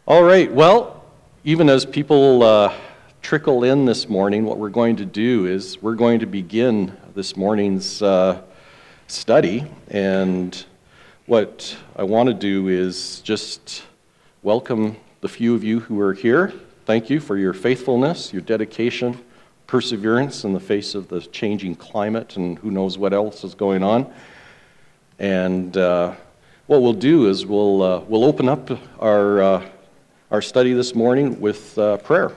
All right, well, even as people trickle in this morning, what we're going to do is we're going to begin this morning's study. And what I want to do is just welcome the few of you who are here. Thank you for your faithfulness, your dedication, perseverance in the face of the changing climate and who knows what else is going on. And what we'll do is we'll open up our study this morning with prayer.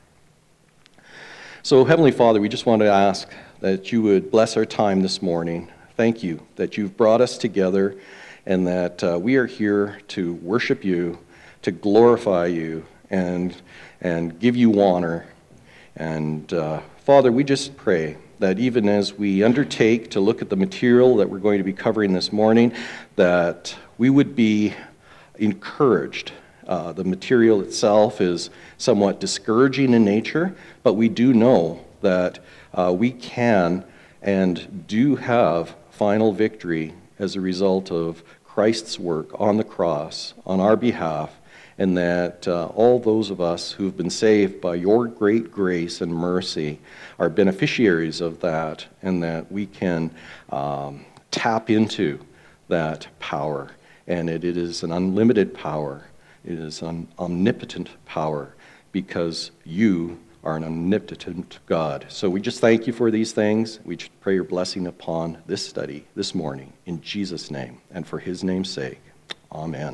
So, Heavenly Father, we just want to ask that you would bless our time this morning. Thank you that you've brought us together and that we are here to worship you, to glorify you, and give you honor. And Father, we just pray that even as we undertake to look at the material that we're going to be covering this morning, that we would be encouraged. The material itself is somewhat discouraging in nature, but we do know that we can and do have final victory as a result of Christ's work on the cross on our behalf, and that all those of us who've been saved by your great grace and mercy are beneficiaries of that, and that we can tap into that power. And it is an unlimited power. It is an omnipotent power because you are an omnipotent God. So we just thank you for these things. We pray your blessing upon this study this morning in Jesus' name and for his name's sake. Amen.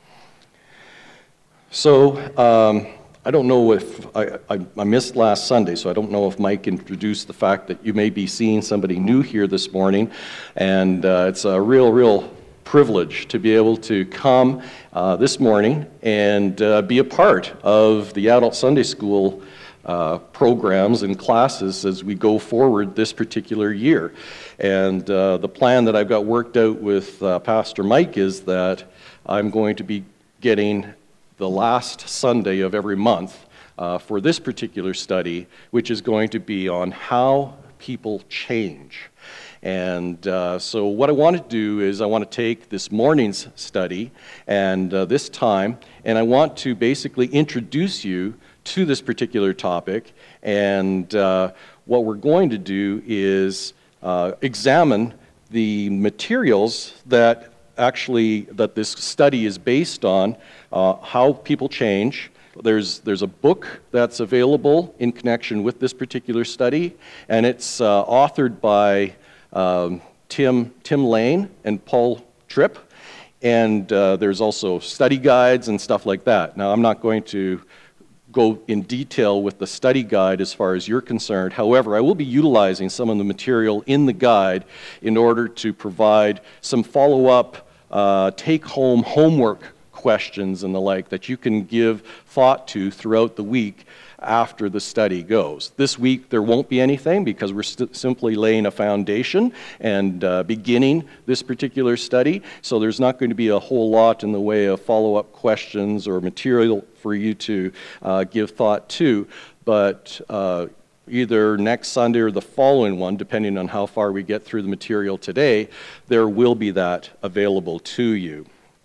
So I don't know if I missed last Sunday, so I don't know if Mike introduced the fact that you may be seeing somebody new here this morning, and it's a real privilege to be able to come this morning and be a part of the adult Sunday school programs and classes as we go forward this particular year. And the plan that I've got worked out with Pastor Mike is that I'm going to be getting the last Sunday of every month for this particular study, which is going to be on how people change. And so what I want to do is I want to take this morning's study and this time, and I want to basically introduce you to this particular topic. And what we're going to do is examine the materials that this study is based on, how people change. There's a book that's available in connection with this particular study, and it's authored by Tim Lane and Paul Tripp, and there's also study guides and stuff like that. Now, I'm not going to go in detail with the study guide as far as you're concerned. However, I will be utilizing some of the material in the guide in order to provide some follow-up, take-home homework questions and the like that you can give thought to throughout the week after the study goes. This week there won't be anything because we're simply laying a foundation and beginning this particular study, so there's not going to be a whole lot in the way of follow-up questions or material for you to give thought to, but either next Sunday or the following one, depending on how far we get through the material today, there will be that available to you.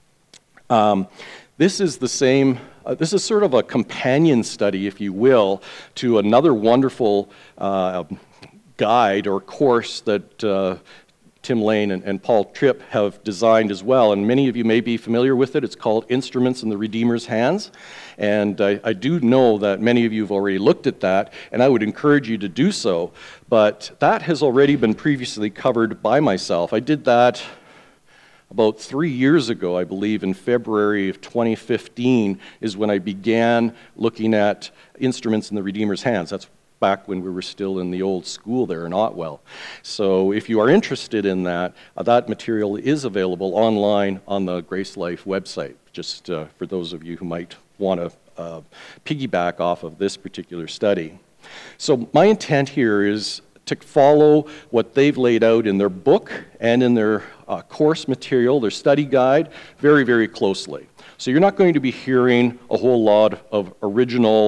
This is the same. This is sort of a companion study, if you will, to another wonderful guide or course that Tim Lane and Paul Tripp have designed as well, and many of you may be familiar with it. It's called Instruments in the Redeemer's Hands, and I do know that many of you have already looked at that, and I would encourage you to do so, but that has already been previously covered by myself. I did that about 3 years ago, I believe, in February of 2015 is when I began looking at Instruments in the Redeemer's Hands. That's back when we were still in the old school there in Otwell. So if you are interested in that, that material is available online on the Grace Life website, just for those of you who might want to piggyback off of this particular study. So my intent here is to follow what they've laid out in their book and in their course material, their study guide, very, very closely. So you're not going to be hearing a whole lot of original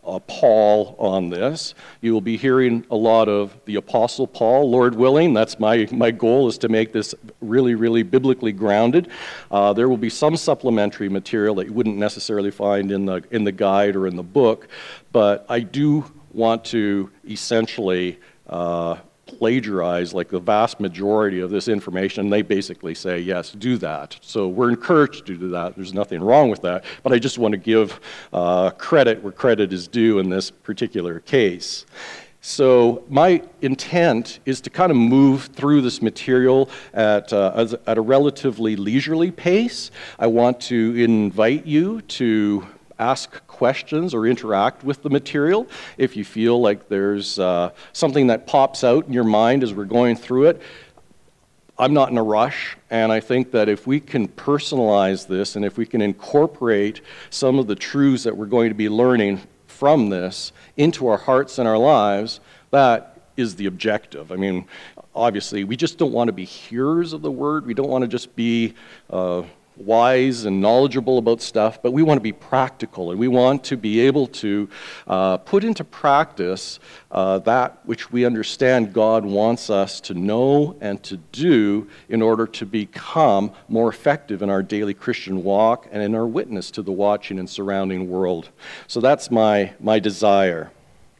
Paul on this. You will be hearing a lot of the Apostle Paul, Lord willing. That's my goal, is to make this really, really biblically grounded. There will be some supplementary material that you wouldn't necessarily find in the guide or in the book, but I do want to essentially plagiarize like the vast majority of this information. They basically say, yes, do that. So we're encouraged to do that. There's nothing wrong with that. But I just want to give credit where credit is due in this particular case. So my intent is to kind of move through this material at a relatively leisurely pace. I want to invite you to ask questions or interact with the material. If you feel like there's something that pops out in your mind as we're going through it, I'm not in a rush, and I think that if we can personalize this and if we can incorporate some of the truths that we're going to be learning from this into our hearts and our lives, that is the objective. I mean, obviously, we just don't want to be hearers of the word. We don't want to just be wise and knowledgeable about stuff, but we want to be practical, and we want to be able to put into practice that which we understand God wants us to know and to do in order to become more effective in our daily Christian walk and in our witness to the watching and surrounding world. So that's my desire.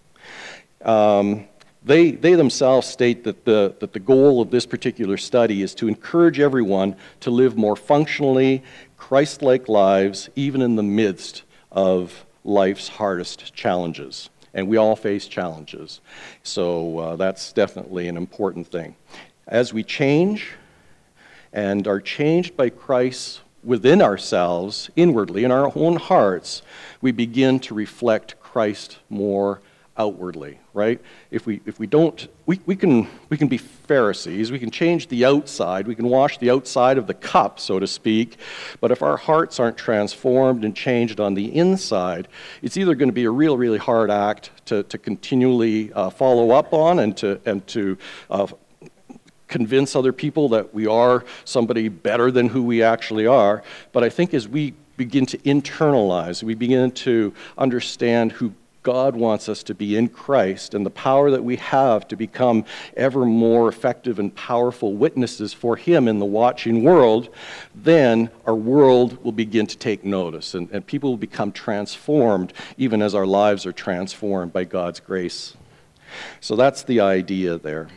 They themselves state that the goal of this particular study is to encourage everyone to live more functionally, Christ-like lives, even in the midst of life's hardest challenges. And we all face challenges. So that's definitely an important thing. As we change and are changed by Christ within ourselves, inwardly, in our own hearts, we begin to reflect Christ more outwardly, right? If we don't, we can be Pharisees, we can change the outside, we can wash the outside of the cup, so to speak, but if our hearts aren't transformed and changed on the inside, it's either going to be a really hard act to continually follow up on and to convince other people that we are somebody better than who we actually are. But I think as we begin to internalize, we begin to understand who God wants us to be in Christ and the power that we have to become ever more effective and powerful witnesses for Him in the watching world, then our world will begin to take notice and people will become transformed even as our lives are transformed by God's grace. So that's the idea there.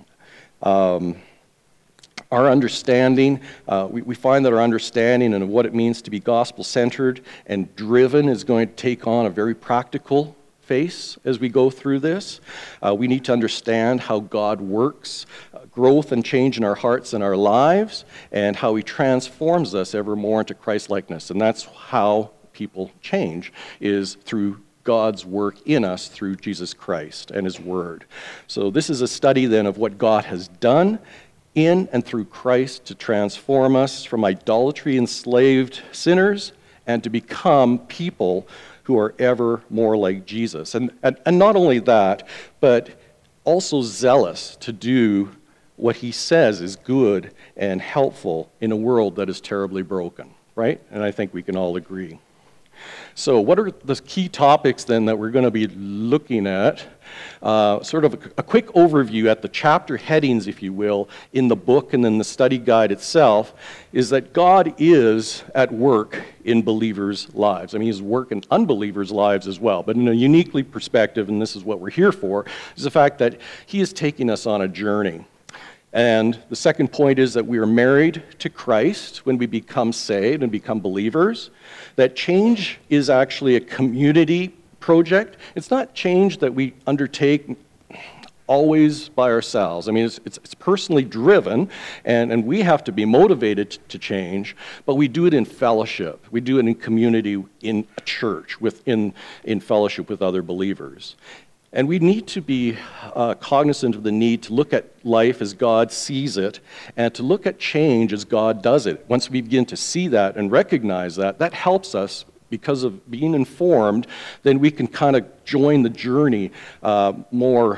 Our understanding, we find that our understanding of what it means to be gospel-centered and driven is going to take on a very practical face as we go through this. We need to understand how God works, growth and change in our hearts and our lives, and how He transforms us ever more into Christ-likeness. And that's how people change, is through God's work in us through Jesus Christ and His Word. So this is a study then of what God has done in and through Christ to transform us from idolatry-enslaved sinners and to become people who are ever more like Jesus. And not only that, but also zealous to do what He says is good and helpful in a world that is terribly broken, right? And I think we can all agree. So what are the key topics then that we're going to be looking at? Sort of a quick overview at the chapter headings, if you will, in the book and in the study guide itself, is that God is at work in believers' lives. I mean, He's at work in unbelievers' lives as well, but in a uniquely perspective, and this is what we're here for, is the fact that He is taking us on a journey. And the second point is that we are married to Christ when we become saved and become believers. That change is actually a community project. It's not change that we undertake always by ourselves. I mean, it's personally driven, and we have to be motivated to change, but we do it in fellowship. We do it in community, in a church, in fellowship with other believers. And we need to be cognizant of the need to look at life as God sees it and to look at change as God does it. Once we begin to see that and recognize that, that helps us because of being informed, then we can kind of join the journey more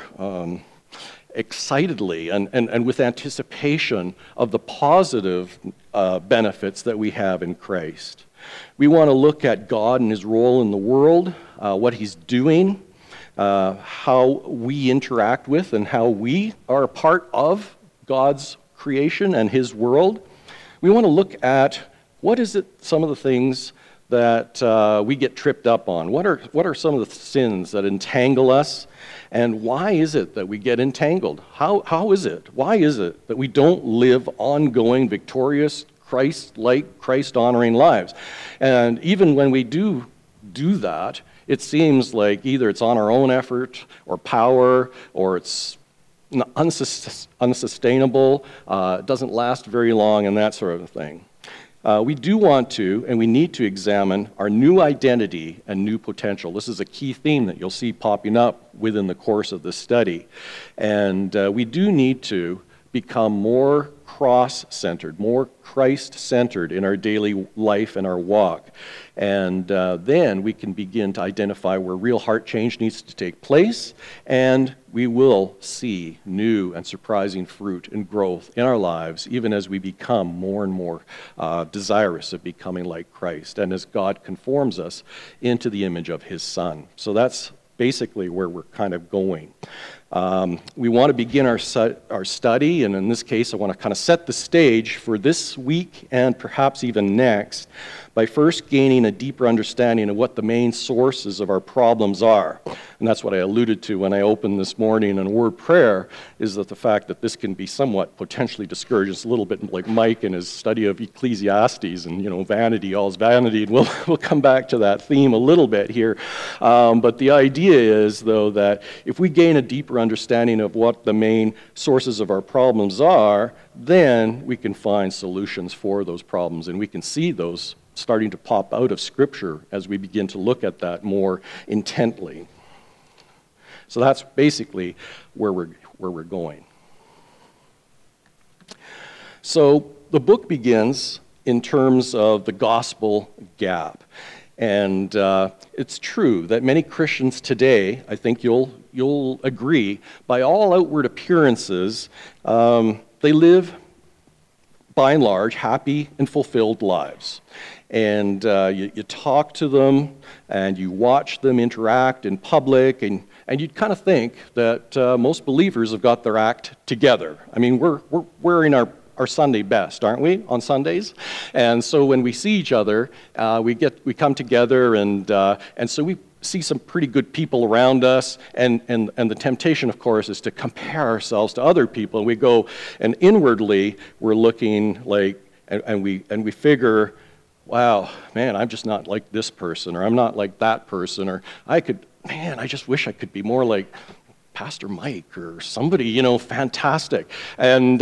excitedly and with anticipation of the positive benefits that we have in Christ. We want to look at God and his role in the world, what he's doing, how we interact with and how we are a part of God's creation and his world. We want to look at what is it, some of the things that we get tripped up on. What are some of the sins that entangle us, and why is it that we get entangled? How is it? Why is it that we don't live ongoing, victorious, Christ-like, Christ-honoring lives? And even when we do that, it seems like either it's on our own effort or power, or it's unsustainable, it doesn't last very long, and that sort of thing. We do want to, and we need to examine our new identity and new potential. This is a key theme that you'll see popping up within the course of this study. And we do need to become more cross-centered, more Christ-centered in our daily life and our walk. And then we can begin to identify where real heart change needs to take place, and we will see new and surprising fruit and growth in our lives, even as we become more and more desirous of becoming like Christ, and as God conforms us into the image of his Son. So that's basically where we're kind of going. We want to begin our study, and in this case, I want to kind of set the stage for this week and perhaps even next by first gaining a deeper understanding of what the main sources of our problems are. And that's what I alluded to when I opened this morning in word prayer, is that the fact that this can be somewhat potentially discouraging. It's a little bit like Mike in his study of Ecclesiastes and, vanity, all's vanity. And we'll come back to that theme a little bit here. But the idea is, though, that if we gain a deeper understanding of what the main sources of our problems are, then we can find solutions for those problems, and we can see those starting to pop out of Scripture as we begin to look at that more intently. So that's basically where we're going. So the book begins in terms of the gospel gap. And it's true that many Christians today, I think you'll agree, by all outward appearances, they live, by and large, happy and fulfilled lives. And you talk to them, and you watch them interact in public, and you'd kind of think that most believers have got their act together. I mean, we're wearing our Sunday best, aren't we, on Sundays? And so when we see each other, we come together, and so we see some pretty good people around us, and the temptation, of course, is to compare ourselves to other people. And we go, and inwardly, we're looking like, and we figure, wow, man, I'm just not like this person, or I'm not like that person, or I just wish I could be more like Pastor Mike or somebody, fantastic. And,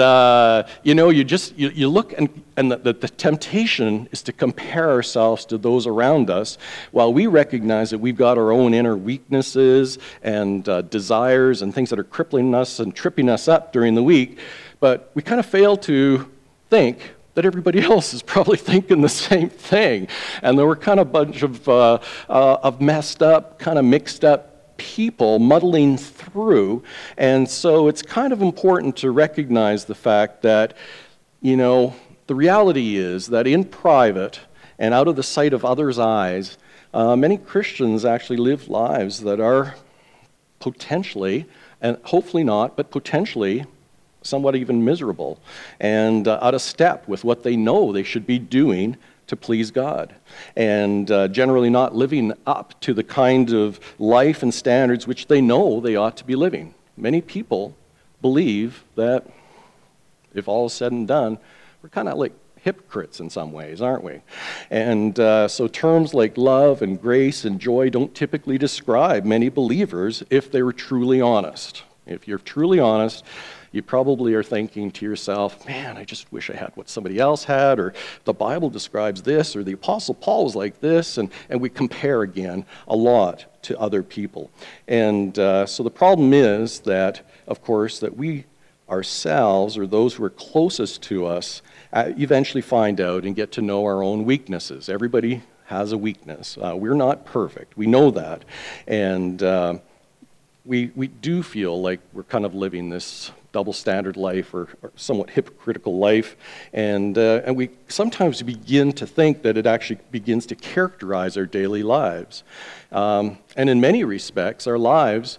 you look, and the temptation is to compare ourselves to those around us, while we recognize that we've got our own inner weaknesses and desires and things that are crippling us and tripping us up during the week. But we kind of fail to think that everybody else is probably thinking the same thing. And there were kind of a bunch of messed up, kind of mixed up people muddling through. And so it's kind of important to recognize the fact that, the reality is that in private and out of the sight of others' eyes, many Christians actually live lives that are potentially, and hopefully not, but potentially somewhat even miserable, and out of step with what they know they should be doing to please God, and generally not living up to the kind of life and standards which they know they ought to be living. Many people believe that if all is said and done, we're kind of like hypocrites in some ways, aren't we? And so terms like love and grace and joy don't typically describe many believers if they were truly honest. If you're truly honest, you probably are thinking to yourself, man, I just wish I had what somebody else had, or the Bible describes this, or the Apostle Paul was like this, and we compare again a lot to other people. And so the problem is that, of course, that we ourselves, or those who are closest to us, eventually find out and get to know our own weaknesses. Everybody has a weakness. We're not perfect. We know that. And we do feel like we're kind of living this double standard life or somewhat hypocritical life, and we sometimes begin to think that it actually begins to characterize our daily lives. And in many respects, our lives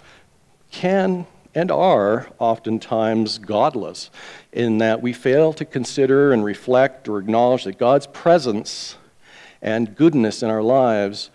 can and are oftentimes godless, in that we fail to consider and reflect or acknowledge that God's presence and goodness in our lives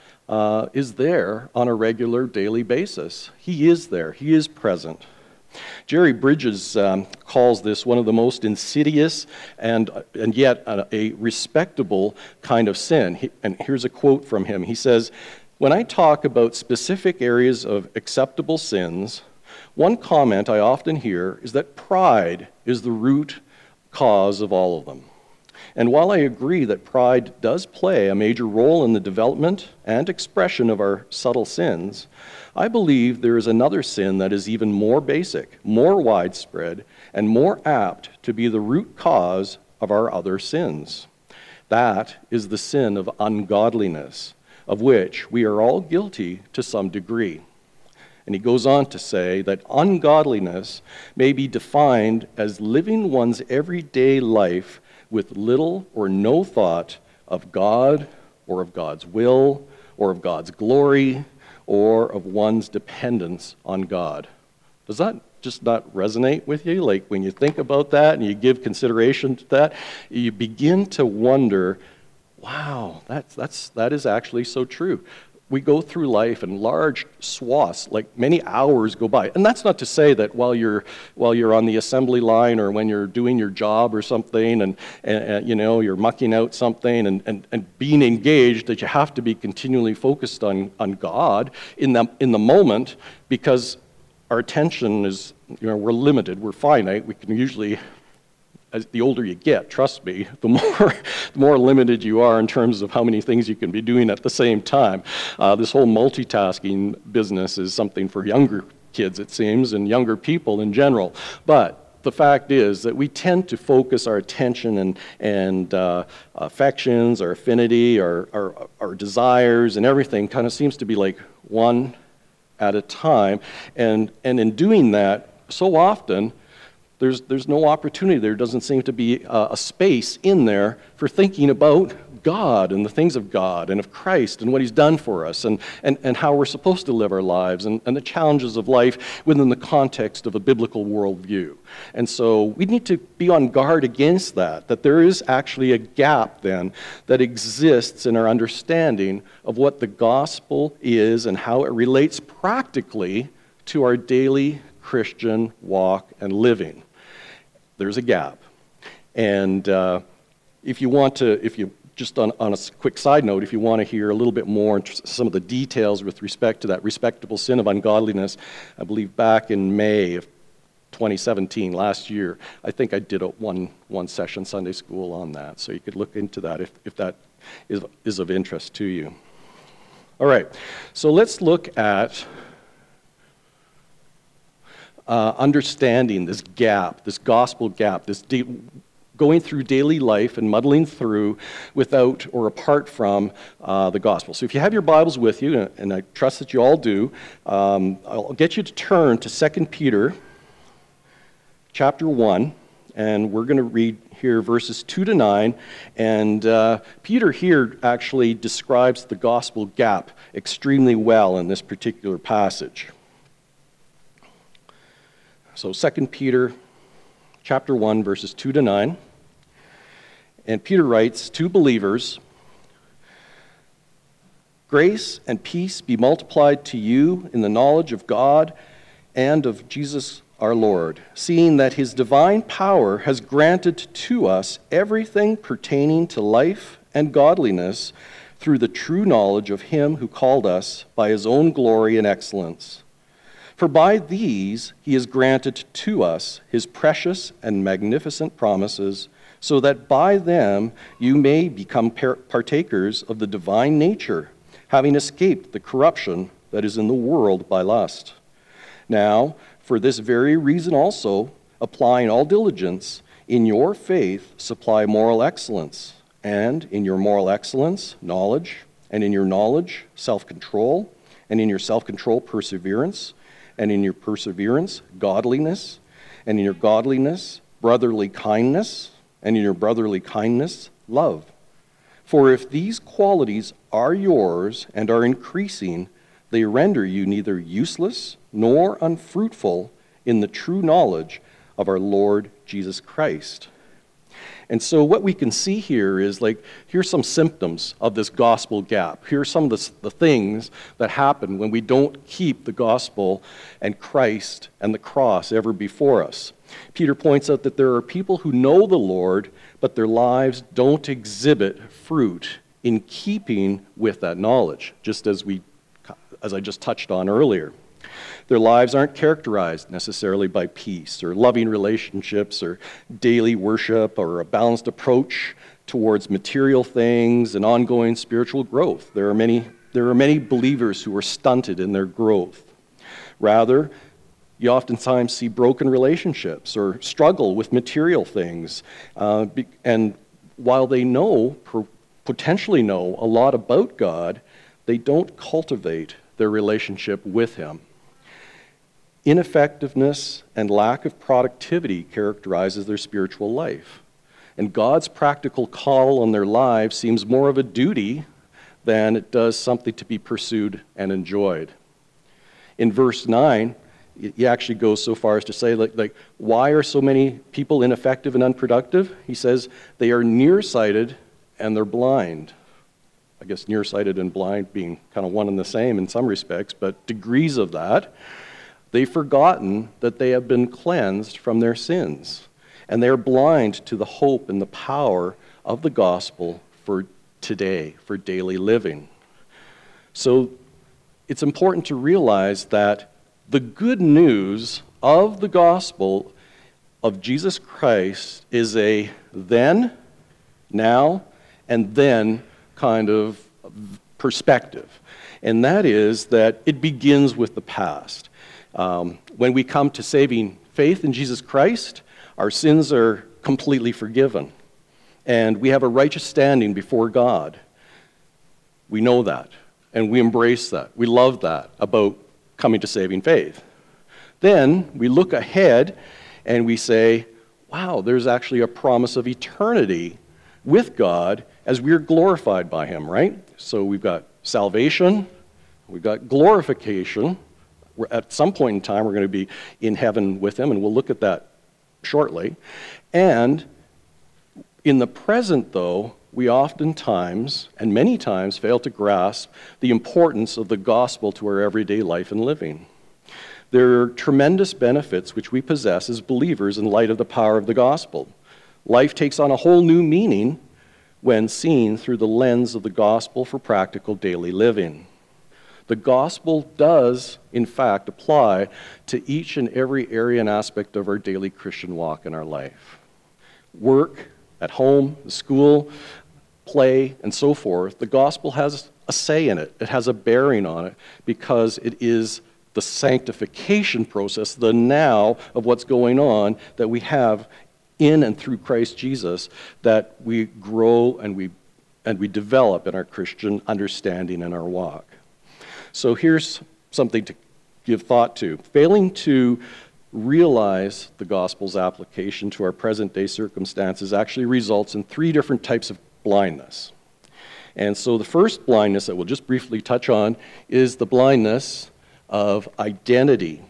is there on a regular daily basis. He is there. He is present. Jerry Bridges calls this one of the most insidious and yet a respectable kind of sin. And here's a quote from him. He says, "When I talk about specific areas of acceptable sins, one comment I often hear is that pride is the root cause of all of them. And while I agree that pride does play a major role in the development and expression of our subtle sins, I believe there is another sin that is even more basic, more widespread, and more apt to be the root cause of our other sins. That is the sin of ungodliness, of which we are all guilty to some degree." And he goes on to say that ungodliness may be defined as living one's everyday life with little or no thought of God or of God's will or of God's glory or of one's dependence on God. Does that just not resonate with you? Like when you think about that and you give consideration to that, you begin to wonder, wow, that is actually so true. We go through life and large swaths, like many hours go by. And that's not to say that while you're on the assembly line or when you're doing your job or something and you know, you're mucking out something and being engaged, that you have to be continually focused on God in the moment, because our attention is, you know, we're limited, we're finite. We can usually, as the older you get, trust me, the more limited you are in terms of how many things you can be doing at the same time. This whole multitasking business is something for younger kids, it seems, and younger people in general. But the fact is that we tend to focus our attention and affections, our affinity, our desires, and everything kind of seems to be like one at a time. And in doing that, so often, there's no opportunity. There doesn't seem to be a space in there for thinking about God and the things of God and of Christ and what He's done for us and how we're supposed to live our lives and the challenges of life within the context of a biblical worldview. And so we need to be on guard against that there is actually a gap then that exists in our understanding of what the gospel is and how it relates practically to our daily Christian walk and living. There's a gap. And if you just on a quick side note, if you want to hear a little bit more into some of the details with respect to that respectable sin of ungodliness, I believe back in May of 2017, last year, I think I did one session Sunday school on that. So you could look into that if that is of interest to you. All right, so let's look at understanding this gap, this gospel gap, this going through daily life and muddling through without or apart from the gospel. So if you have your Bibles with you, and I trust that you all do, I'll get you to turn to 2 Peter chapter 1, and we're going to read here verses 2 to 9, and Peter here actually describes the gospel gap extremely well in this particular passage. So 2 Peter chapter 1, verses 2 to 9. And Peter writes, "To believers, grace and peace be multiplied to you in the knowledge of God and of Jesus our Lord, seeing that His divine power has granted to us everything pertaining to life and godliness through the true knowledge of Him who called us by His own glory and excellence. For by these He has granted to us His precious and magnificent promises, so that by them you may become partakers of the divine nature, having escaped the corruption that is in the world by lust. Now, for this very reason also, applying all diligence, in your faith supply moral excellence, and in your moral excellence, knowledge, and in your knowledge, self-control, and in your self-control, perseverance, and in your perseverance, godliness, and in your godliness, brotherly kindness, and in your brotherly kindness, love. For if these qualities are yours and are increasing, they render you neither useless nor unfruitful in the true knowledge of our Lord Jesus Christ. And so what we can see here is, here's some symptoms of this gospel gap. Here's some of the things that happen when we don't keep the gospel and Christ and the cross ever before us. Peter points out that there are people who know the Lord, but their lives don't exhibit fruit in keeping with that knowledge, just as I just touched on earlier. Their lives aren't characterized necessarily by peace or loving relationships or daily worship or a balanced approach towards material things and ongoing spiritual growth. There are many believers who are stunted in their growth. Rather, you oftentimes see broken relationships or struggle with material things. And while they potentially know a lot about God, they don't cultivate their relationship with Him. Ineffectiveness and lack of productivity characterizes their spiritual life. And God's practical call on their lives seems more of a duty than it does something to be pursued and enjoyed. In verse 9, he actually goes so far as to say, why are so many people ineffective and unproductive? He says, they are nearsighted and they're blind. I guess nearsighted and blind being kind of one and the same in some respects, but degrees of that. They've forgotten that they have been cleansed from their sins, and they're blind to the hope and the power of the gospel for today, for daily living. So it's important to realize that the good news of the gospel of Jesus Christ is a then, now, and then kind of perspective. And that is that it begins with the past. When we come to saving faith in Jesus Christ, our sins are completely forgiven. And we have a righteous standing before God. We know that, and we embrace that. We love that about coming to saving faith. Then we look ahead and we say, wow, there's actually a promise of eternity with God as we're glorified by Him, right? So we've got salvation, we've got glorification. At some point in time, we're going to be in heaven with Him, and we'll look at that shortly. And in the present, though, we oftentimes, and many times, fail to grasp the importance of the gospel to our everyday life and living. There are tremendous benefits which we possess as believers in light of the power of the gospel. Life takes on a whole new meaning when seen through the lens of the gospel for practical daily living. The gospel does, in fact, apply to each and every area and aspect of our daily Christian walk in our life. Work, at home, school, play, and so forth. The gospel has a say in it. It has a bearing on it because it is the sanctification process, the now of what's going on that we have in and through Christ Jesus, that we grow and we develop in our Christian understanding and our walk. So here's something to give thought to. Failing to realize the gospel's application to our present-day circumstances actually results in 3 different types of blindness. And so the first blindness that we'll just briefly touch on is the blindness of identity.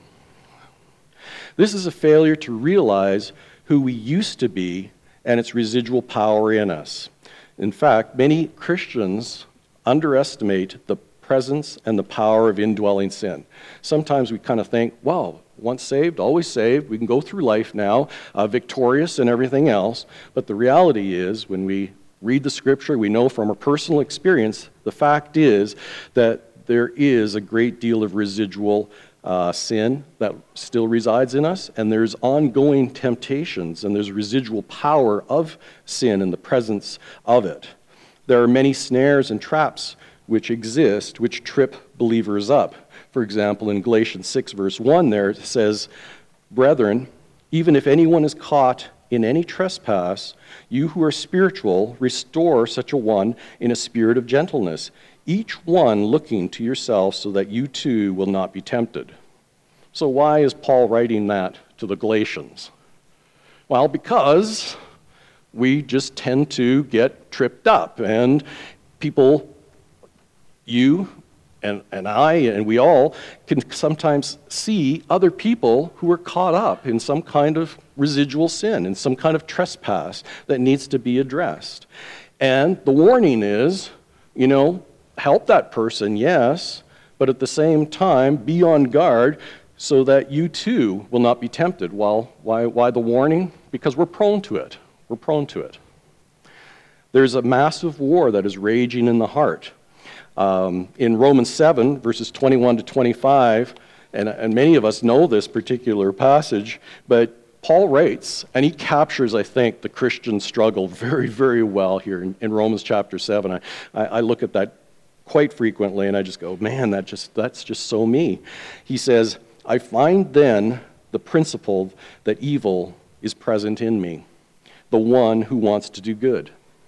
This is a failure to realize who we used to be and its residual power in us. In fact, many Christians underestimate the presence and the power of indwelling sin. Sometimes we kind of think, wow, once saved, always saved, we can go through life now, victorious and everything else. But the reality is, when we read the scripture, we know from our personal experience, the fact is that there is a great deal of residual sin that still resides in us, and there's ongoing temptations, and there's residual power of sin in the presence of it. There are many snares and traps which exist, which trip believers up. For example, in Galatians 6, verse 1 there, it says, "Brethren, even if anyone is caught in any trespass, you who are spiritual, restore such a one in a spirit of gentleness, each one looking to yourself so that you too will not be tempted." So why is Paul writing that to the Galatians? Well, because we just tend to get tripped up, and people, you and I, and we all can sometimes see other people who are caught up in some kind of residual sin, in some kind of trespass that needs to be addressed. And the warning is, help that person, yes, but at the same time, be on guard so that you too will not be tempted. Well, why the warning? Because we're prone to it. We're prone to it. There's a massive war that is raging in the heart. In Romans 7, verses 21 to 25, and many of us know this particular passage, but Paul writes, and he captures, I think, the Christian struggle very, very well here in Romans chapter 7. I look at that quite frequently, and I just go, man, that's just so me. He says, I find then the principle that evil is present in me, the one who wants to do good.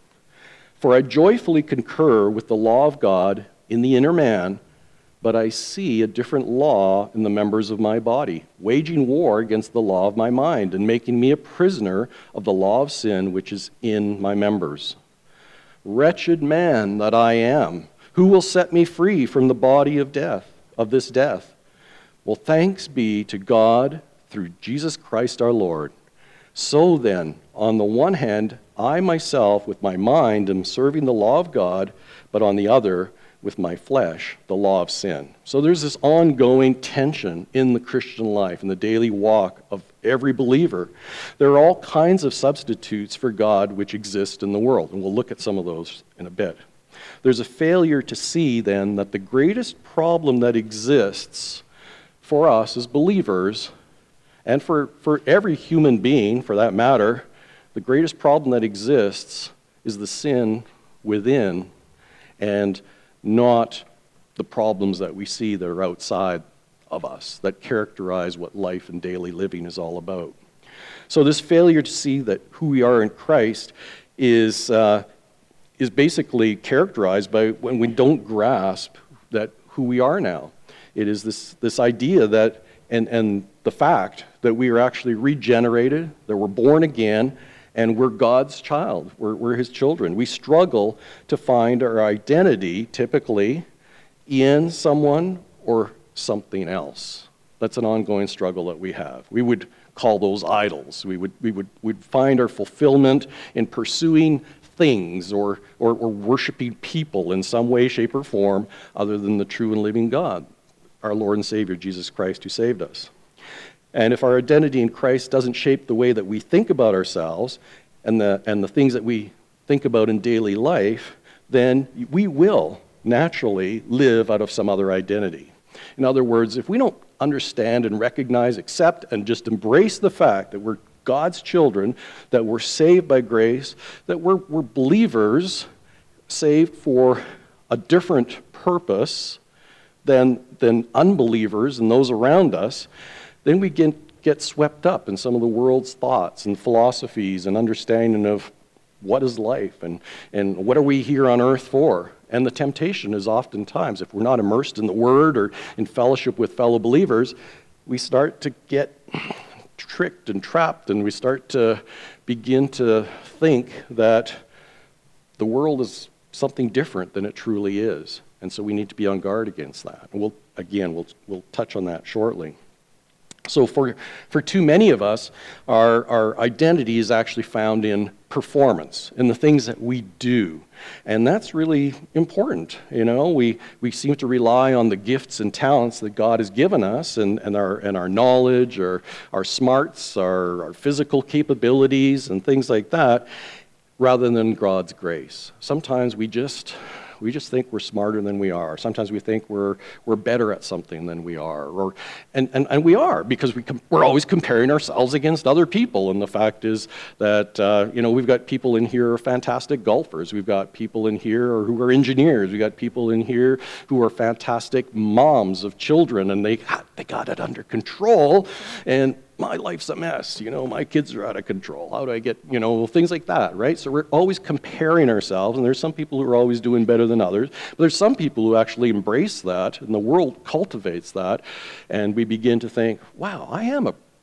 For I joyfully concur with the law of God in the inner man, but I see a different law in the members of my body, waging war against the law of my mind and making me a prisoner of the law of sin which is in my members. Wretched man that I am, who will set me free from the body of this death? Well, thanks be to God through Jesus Christ our Lord. So then, on the one hand, I myself with my mind am serving the law of God, but on the other, with my flesh, the law of sin. So there's this ongoing tension in the Christian life, in the daily walk of every believer. There are all kinds of substitutes for God which exist in the world, and we'll look at some of those in a bit. There's a failure to see then that the greatest problem that exists for us as believers, and for every human being for that matter, the greatest problem that exists is the sin within, and not the problems that we see that are outside of us, that characterize what life and daily living is all about. So this failure to see that who we are in Christ is basically characterized by when we don't grasp that who we are now. It is this idea that, and the fact that we are actually regenerated, that we're born again, and we're God's child. We're his children. We struggle to find our identity, typically, in someone or something else. That's an ongoing struggle that we have. We would call those idols. We'd find our fulfillment in pursuing things or worshiping people in some way, shape, or form other than the true and living God, our Lord and Savior, Jesus Christ, who saved us. And if our identity in Christ doesn't shape the way that we think about ourselves and the things that we think about in daily life, then we will naturally live out of some other identity. In other words, if we don't understand and recognize, accept, and just embrace the fact that we're God's children, that we're saved by grace, that we're believers saved for a different purpose than unbelievers and those around us, then we get swept up in some of the world's thoughts and philosophies and understanding of what is life and what are we here on earth for. And the temptation is oftentimes, if we're not immersed in the Word or in fellowship with fellow believers, we start to get tricked and trapped, and we start to begin to think that the world is something different than it truly is. And so we need to be on guard against that. And we'll touch on that shortly. So for too many of us, our identity is actually found in performance, in the things that we do. And that's really important. We seem to rely on the gifts and talents that God has given us and our knowledge, or our smarts, our physical capabilities and things like that, rather than God's grace. Sometimes we just think we're smarter than we are. Sometimes we think we're better at something than we are, and we are, because we're always comparing ourselves against other people. And the fact is that we've got people in here who are fantastic golfers. We've got people in here who are engineers. We've got people in here who are fantastic moms of children, and they got it under control. And my life's a mess, my kids are out of control. How do I get, things like that, right? So we're always comparing ourselves, and there's some people who are always doing better than others, but there's some people who actually embrace that, and the world cultivates that, and we begin to think, wow, I am a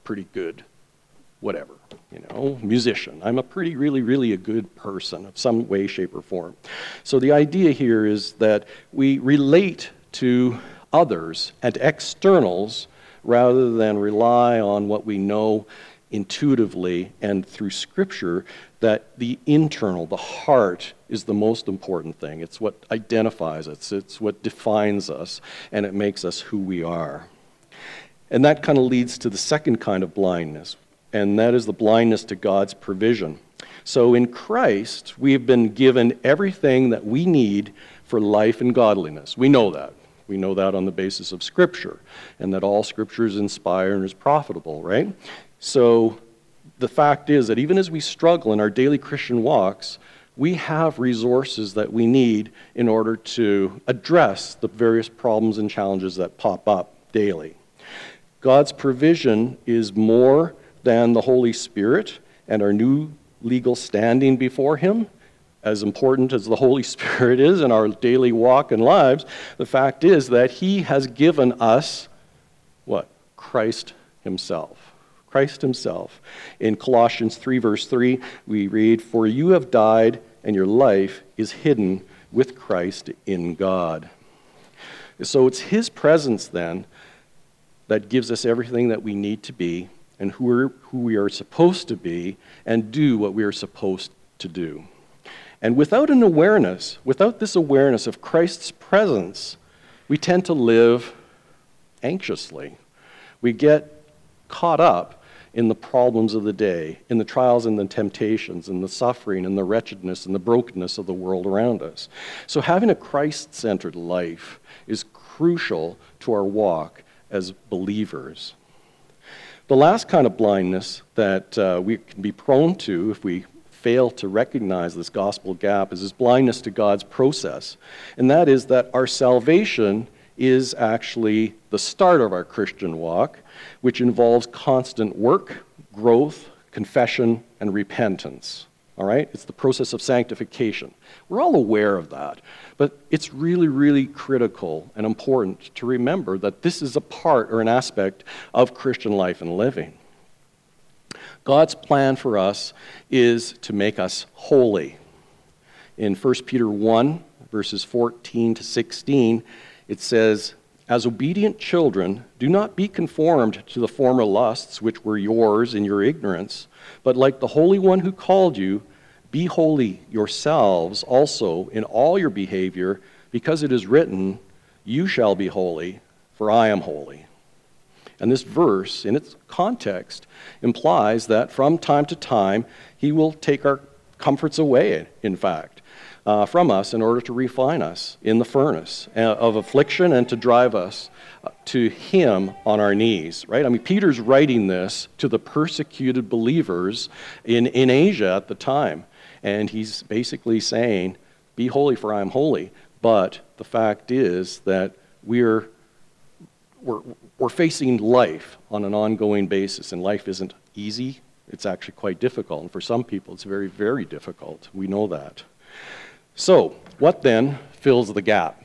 pretty good whatever, musician. I'm a pretty, really, really a good person of some way, shape, or form. So the idea here is that we relate to others and externals rather than rely on what we know intuitively and through Scripture, that the internal, the heart, is the most important thing. It's what identifies us, it's what defines us, and it makes us who we are. And that kind of leads to the second kind of blindness, and that is the blindness to God's provision. So in Christ, we have been given everything that we need for life and godliness. We know that. We know that on the basis of Scripture, and that all Scripture is inspired and is profitable, right? So the fact is that even as we struggle in our daily Christian walks, we have resources that we need in order to address the various problems and challenges that pop up daily. God's provision is more than the Holy Spirit and our new legal standing before Him. As important as the Holy Spirit is in our daily walk and lives, the fact is that He has given us, what? Christ Himself. Christ Himself. In Colossians 3, verse 3, we read, "For you have died, and your life is hidden with Christ in God." So it's His presence then that gives us everything that we need to be and who we are supposed to be and do what we are supposed to do. And without this awareness of Christ's presence, we tend to live anxiously. We get caught up in the problems of the day, in the trials and the temptations, and the suffering and the wretchedness and the brokenness of the world around us. So having a Christ-centered life is crucial to our walk as believers. The last kind of blindness that we can be prone to if we fail to recognize this gospel gap is this blindness to God's process. And that is that our salvation is actually the start of our Christian walk, which involves constant work, growth, confession, and repentance. All right? It's the process of sanctification. We're all aware of that. But it's really, really critical and important to remember that this is a part or an aspect of Christian life and living. God's plan for us is to make us holy. In 1 Peter 1, verses 14 to 16, it says, "As obedient children, do not be conformed to the former lusts which were yours in your ignorance, but like the Holy One who called you, be holy yourselves also in all your behavior, because it is written, 'You shall be holy, for I am holy.'" And this verse, in its context, implies that from time to time, He will take our comforts away, in fact, from us in order to refine us in the furnace of affliction and to drive us to Him on our knees, right? I mean, Peter's writing this to the persecuted believers in Asia at the time. And he's basically saying, be holy for I am holy. But the fact is that we're facing life on an ongoing basis, and life isn't easy. It's actually quite difficult, and for some people it's very, very difficult. We know that. So, what then fills the gap?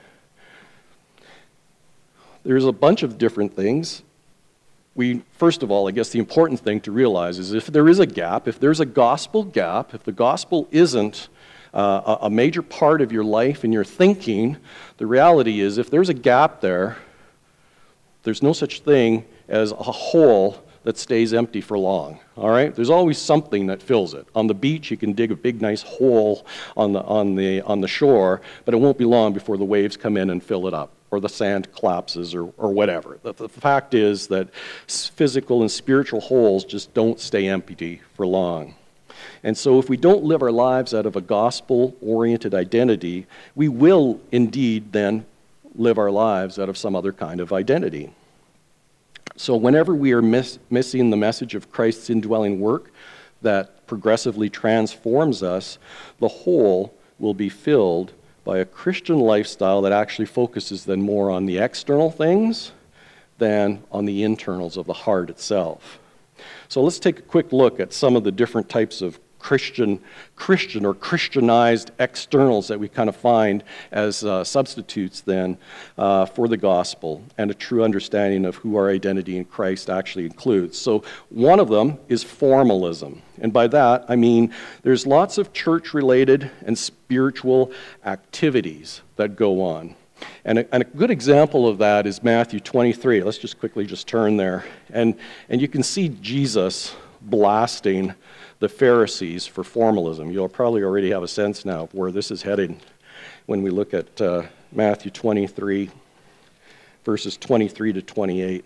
There's a bunch of different things. First of all, I guess the important thing to realize is if there is a gap, if there's a gospel gap, if the gospel isn't a major part of your life and your thinking, the reality is if there's a gap there, there's no such thing as a hole that stays empty for long, all right? There's always something that fills it. On the beach, you can dig a big, nice hole on the shore, but it won't be long before the waves come in and fill it up, or the sand collapses, or whatever. The fact is that physical and spiritual holes just don't stay empty for long. And so if we don't live our lives out of a gospel-oriented identity, we will indeed then live our lives out of some other kind of identity. So whenever we are missing the message of Christ's indwelling work that progressively transforms us, the hole will be filled by a Christian lifestyle that actually focuses then more on the external things than on the internals of the heart itself. So let's take a quick look at some of the different types of Christian or Christianized externals that we kind of find as substitutes then for the gospel and a true understanding of who our identity in Christ actually includes. So one of them is formalism. And by that, I mean there's lots of church-related and spiritual activities that go on. And a good example of that is Matthew 23. Let's just quickly turn there. And you can see Jesus blasting the Pharisees for formalism. You'll probably already have a sense now of where this is heading when we look at Matthew 23, verses 23 to 28.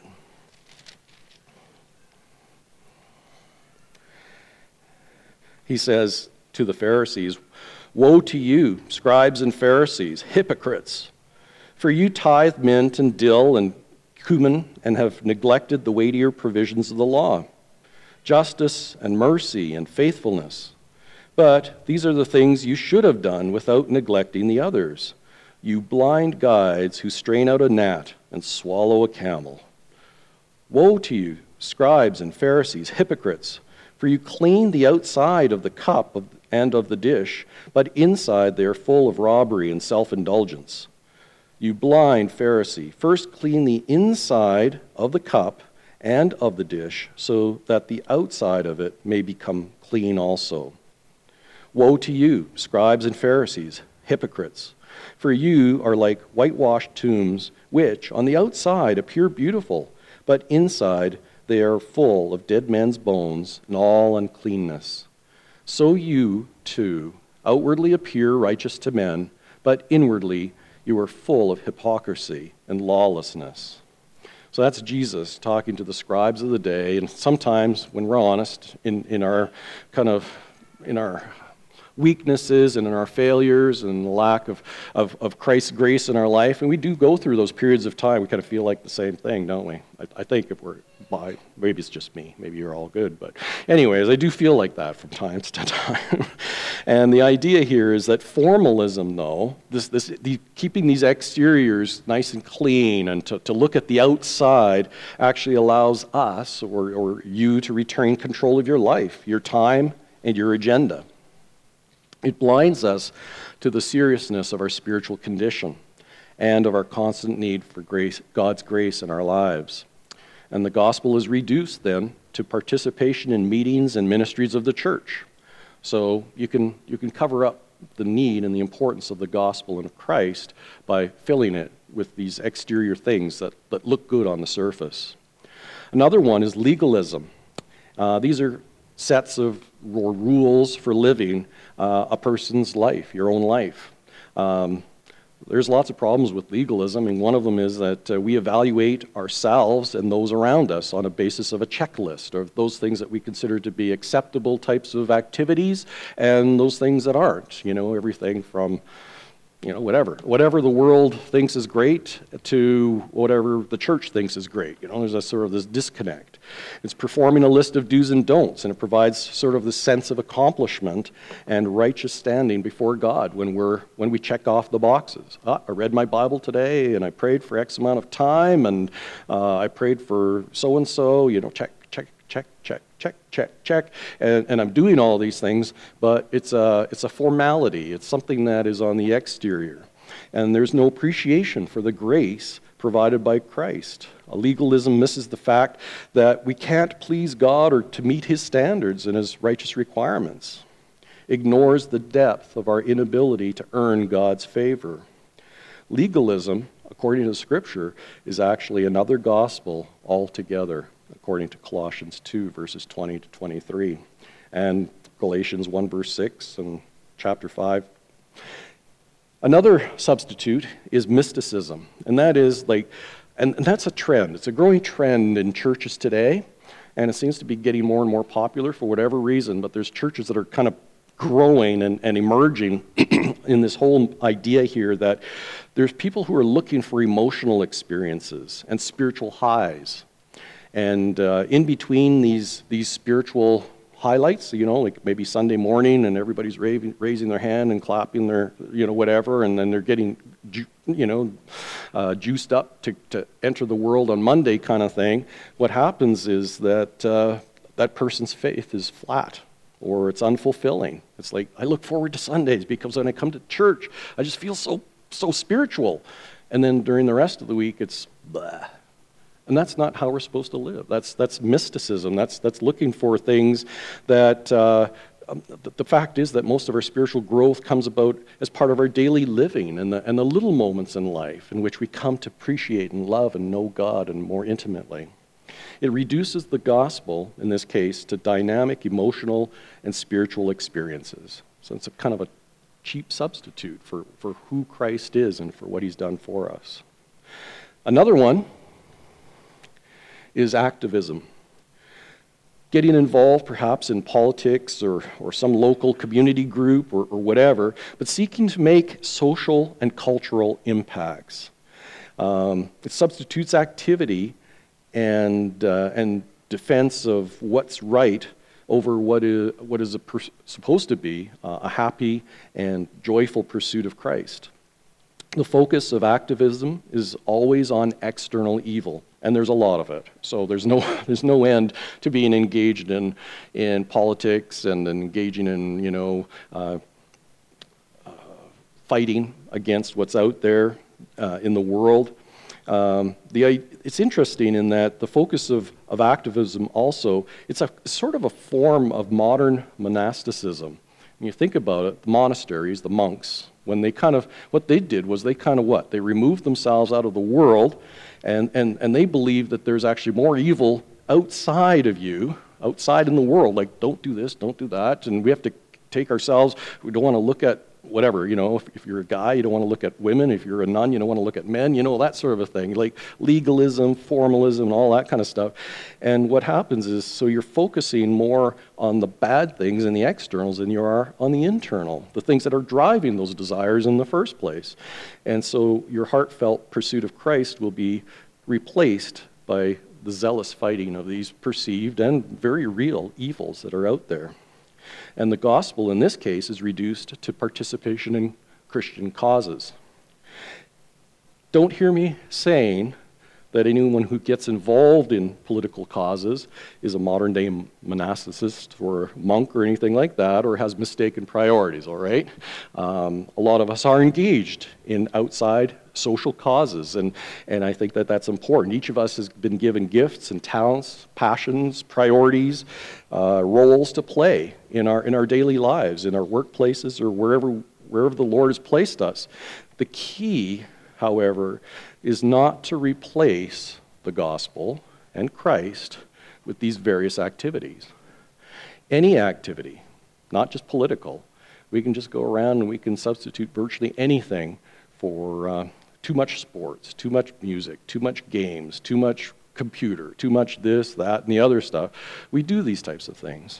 He says to the Pharisees, "Woe to you, scribes and Pharisees, hypocrites! For you tithe mint and dill and cumin and have neglected the weightier provisions of the law, justice and mercy and faithfulness. But these are the things you should have done without neglecting the others. You blind guides who strain out a gnat and swallow a camel. Woe to you, scribes and Pharisees, hypocrites! For you clean the outside of the cup and of the dish, but inside they are full of robbery and self-indulgence. You blind Pharisee, first clean the inside of the cup and of the dish, so that the outside of it may become clean also. Woe to you, scribes and Pharisees, hypocrites! For you are like whitewashed tombs, which on the outside appear beautiful, but inside they are full of dead men's bones and all uncleanness. So you, too, outwardly appear righteous to men, but inwardly you are full of hypocrisy and lawlessness." So that's Jesus talking to the scribes of the day, and sometimes, when we're honest, in our weaknesses and in our failures and the lack of Christ's grace in our life, and we do go through those periods of time, we kind of feel like the same thing, don't we? I think if we're by, maybe it's just me, maybe you're all good, but anyways, I do feel like that from time to time. And the idea here is that formalism, though, keeping these exteriors nice and clean and to look at the outside actually allows us or you to retain control of your life, your time, and your agenda. It blinds us to the seriousness of our spiritual condition and of our constant need for grace, God's grace in our lives. And the gospel is reduced then to participation in meetings and ministries of the church. So you can cover up the need and the importance of the gospel and of Christ by filling it with these exterior things that look good on the surface. Another one is legalism. These are sets of rules for living a person's life, your own life. There's lots of problems with legalism, and one of them is that we evaluate ourselves and those around us on a basis of a checklist, of those things that we consider to be acceptable types of activities and those things that aren't. Everything from whatever the world thinks is great to whatever the church thinks is great. There's a sort of this disconnect. It's performing a list of do's and don'ts, and it provides sort of the sense of accomplishment and righteous standing before God when we check off the boxes. I read my Bible today, and I prayed for X amount of time, and I prayed for so-and-so, check, and I'm doing all these things, but it's a formality. It's something that is on the exterior, and there's no appreciation for the grace provided by Christ. Legalism misses the fact that we can't please God or to meet His standards and His righteous requirements. Ignores the depth of our inability to earn God's favor. Legalism, according to Scripture, is actually another gospel altogether, according to Colossians 2, verses 20 to 23, and Galatians 1, verse 6, and chapter 5. Another substitute is mysticism, and that is and that's a trend. It's a growing trend in churches today, and it seems to be getting more and more popular for whatever reason, but there's churches that are kind of growing and emerging in this whole idea here that there's people who are looking for emotional experiences and spiritual highs. And in between these spiritual highlights, like maybe Sunday morning and everybody's raising their hand and clapping their, whatever, and then they're getting, juiced up to enter the world on Monday kind of thing, what happens is that that person's faith is flat or it's unfulfilling. It's like, I look forward to Sundays because when I come to church, I just feel so spiritual. And then during the rest of the week, it's blah. And that's not how we're supposed to live. That's mysticism. That's looking for things that, the fact is that most of our spiritual growth comes about as part of our daily living and the little moments in life in which we come to appreciate and love and know God and more intimately. It reduces the gospel, in this case, to dynamic, emotional, and spiritual experiences. So it's a kind of a cheap substitute for who Christ is and for what he's done for us. Another one is activism. Getting involved perhaps in politics or some local community group or whatever, but seeking to make social and cultural impacts. It substitutes activity and defense of what's right over what is supposed to be a happy and joyful pursuit of Christ. The focus of activism is always on external evil, and there's a lot of it. So there's no end to being engaged in politics and engaging in fighting against what's out there in the world. It's interesting in that the focus of activism also, it's a sort of a form of modern monasticism. When you think about it, the monasteries, the monks, when what they did was they removed themselves out of the world, and they believed that there's actually more evil outside of you, outside in the world, like don't do this, don't do that, and we have to take ourselves, we don't want to look at whatever, if you're a guy, you don't want to look at women. If you're a nun, you don't want to look at men, that sort of a thing, like legalism, formalism, and all that kind of stuff. And what happens is, so you're focusing more on the bad things and the externals than you are on the internal, the things that are driving those desires in the first place. And so your heartfelt pursuit of Christ will be replaced by the zealous fighting of these perceived and very real evils that are out there. And the gospel, in this case, is reduced to participation in Christian causes. Don't hear me saying that anyone who gets involved in political causes is a modern-day monasticist or monk or anything like that, or has mistaken priorities, all right? A lot of us are engaged in outside social causes, and I think that that's important. Each of us has been given gifts and talents, passions, priorities, roles to play in our daily lives, in our workplaces, or wherever the Lord has placed us. The key, however, is not to replace the gospel and Christ with these various activities. Any activity, not just political. We can just go around and we can substitute virtually anything for too much sports, too much music, too much games, too much computer, too much this, that, and the other stuff. We do these types of things.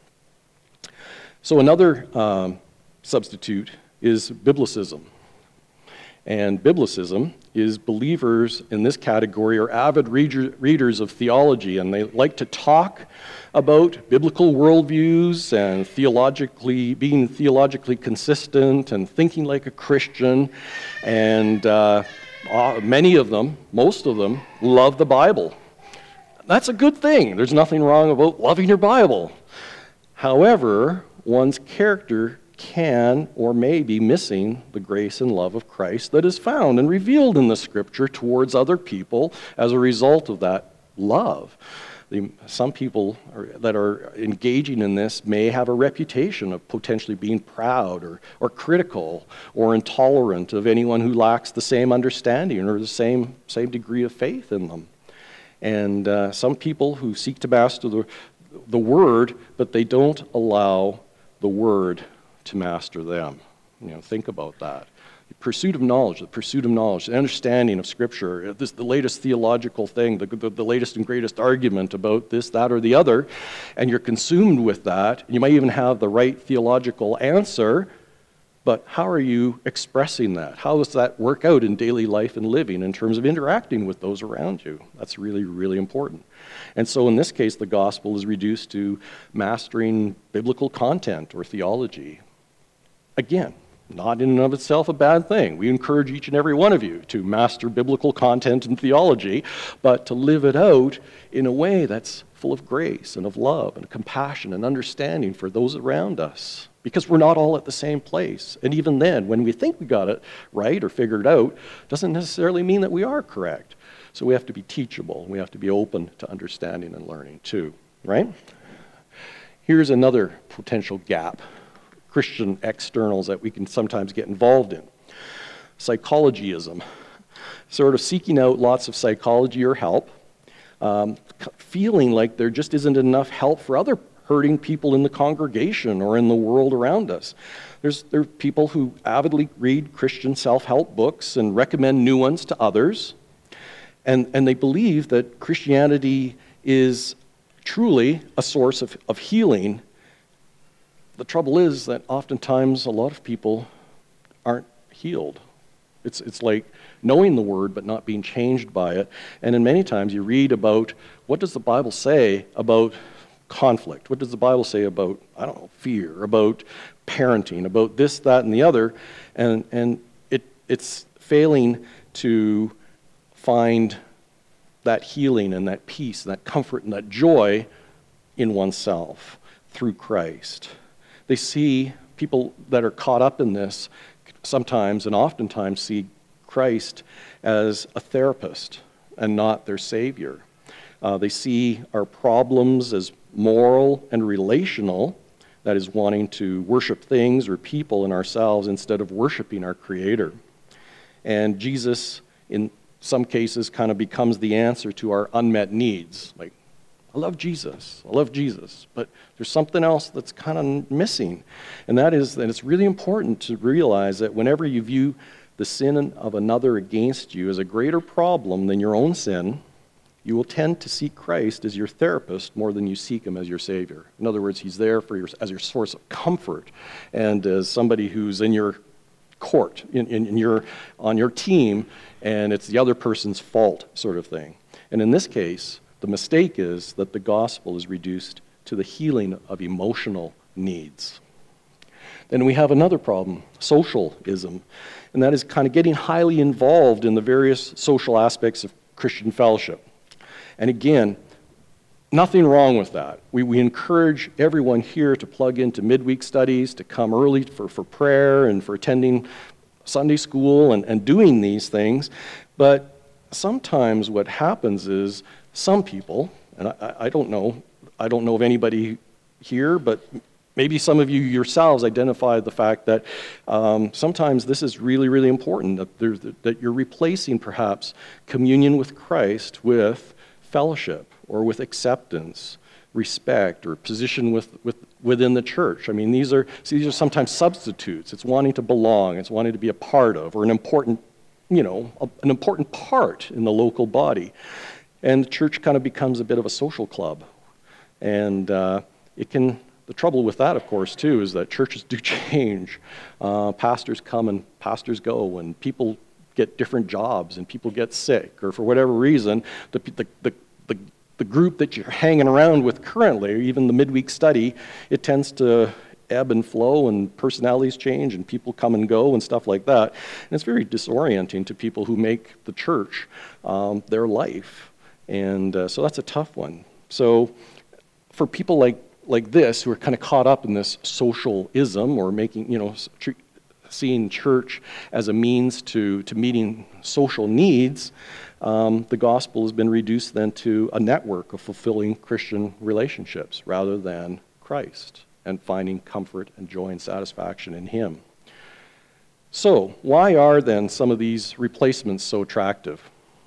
So another substitute is biblicism. And biblicism is believers in this category are avid readers of theology, and they like to talk about biblical worldviews and being theologically consistent and thinking like a Christian. And many of them, most of them, love the Bible. That's a good thing. There's nothing wrong about loving your Bible. However, one's character can or may be missing the grace and love of Christ that is found and revealed in the Scripture towards other people as a result of that love. Some people that are engaging in this may have a reputation of potentially being proud or critical or intolerant of anyone who lacks the same understanding or the same degree of faith in them. And some people who seek to master the Word, but they don't allow the Word to master them. Think about that. The pursuit of knowledge, the understanding of Scripture, the latest theological thing, the latest and greatest argument about this, that, or the other, and you're consumed with that. You might even have the right theological answer, but how are you expressing that? How does that work out in daily life and living in terms of interacting with those around you? That's really, really important. And so in this case, the gospel is reduced to mastering biblical content or theology. Again, not in and of itself a bad thing. We encourage each and every one of you to master biblical content and theology, but to live it out in a way that's full of grace and of love and compassion and understanding for those around us. Because we're not all at the same place. And even then, when we think we got it right or figured out, doesn't necessarily mean that we are correct. So we have to be teachable. We have to be open to understanding and learning too, right? Here's another potential gap. Christian externals that we can sometimes get involved in. Psychologyism. Sort of seeking out lots of psychology or help, feeling like there just isn't enough help for other hurting people in the congregation or in the world around us. There are people who avidly read Christian self-help books and recommend new ones to others, and they believe that Christianity is truly a source of healing. The trouble is that oftentimes a lot of people aren't healed. It's like knowing the word but not being changed by it. And in many times you read about what does the Bible say about conflict? What does the Bible say about, fear, about parenting, about this, that, and the other? And it's failing to find that healing and that peace and that comfort and that joy in oneself through Christ. They see people that are caught up in this sometimes and oftentimes see Christ as a therapist and not their Savior. They see our problems as moral and relational, that is, wanting to worship things or people in ourselves instead of worshiping our Creator. And Jesus, in some cases, kind of becomes the answer to our unmet needs. Like, I love Jesus, but there's something else that's kind of missing. And that is that it's really important to realize that whenever you view the sin of another against you as a greater problem than your own sin, you will tend to seek Christ as your therapist more than you seek him as your Savior. In other words, he's there as your source of comfort and as somebody who's in your court, on your team, and it's the other person's fault sort of thing. And in this case, the mistake is that the gospel is reduced to the healing of emotional needs. Then we have another problem, socialism, and that is kind of getting highly involved in the various social aspects of Christian fellowship. And again, nothing wrong with that. We encourage everyone here to plug into midweek studies, to come early for prayer and for attending Sunday school and doing these things. But sometimes what happens is some people, and I don't know of anybody here, but maybe some of you yourselves identify the fact that sometimes this is really, really important, that you're replacing perhaps communion with Christ with fellowship or with acceptance, respect, or position within the church. I mean, these are sometimes substitutes. It's wanting to belong, it's wanting to be a part of, or an important part in the local body. And the church kind of becomes a bit of a social club. And the trouble with that, of course, too, is that churches do change. Pastors come and pastors go, and people get different jobs, and people get sick, or for whatever reason, the group that you're hanging around with currently, or even the midweek study, it tends to ebb and flow, and personalities change, and people come and go, and stuff like that. And it's very disorienting to people who make the church their life. And so that's a tough one. So for people like this, who are kind of caught up in this socialism, or seeing church as a means to meeting social needs, the gospel has been reduced then to a network of fulfilling Christian relationships rather than Christ and finding comfort and joy and satisfaction in him. So why are then some of these replacements so attractive?